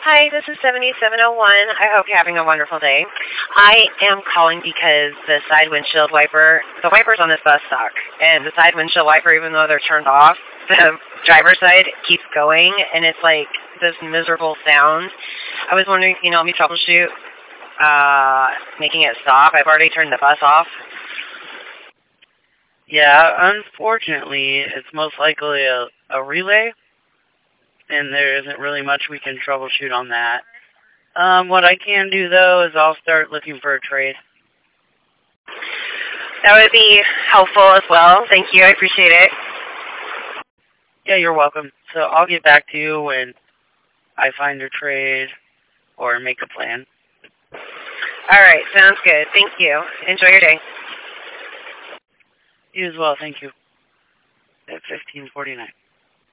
Hi, this is 7701. I hope you're having a wonderful day. I am calling because the side windshield wiper, the wipers on this bus suck. And the side windshield wiper, even though they're turned off, the driver's side keeps going, and it's like this miserable sound. I was wondering, help me troubleshoot making it stop. I've already turned the bus off. Yeah, unfortunately, it's most likely a relay, and there isn't really much we can troubleshoot on that. What I can do, though, is I'll start looking for a trade. That would be helpful as well. Thank you. I appreciate it. Yeah, you're welcome. So I'll get back to you when I find a trade or make a plan. All right. Sounds good. Thank you. Enjoy your day. You as well. Thank you. At 1549.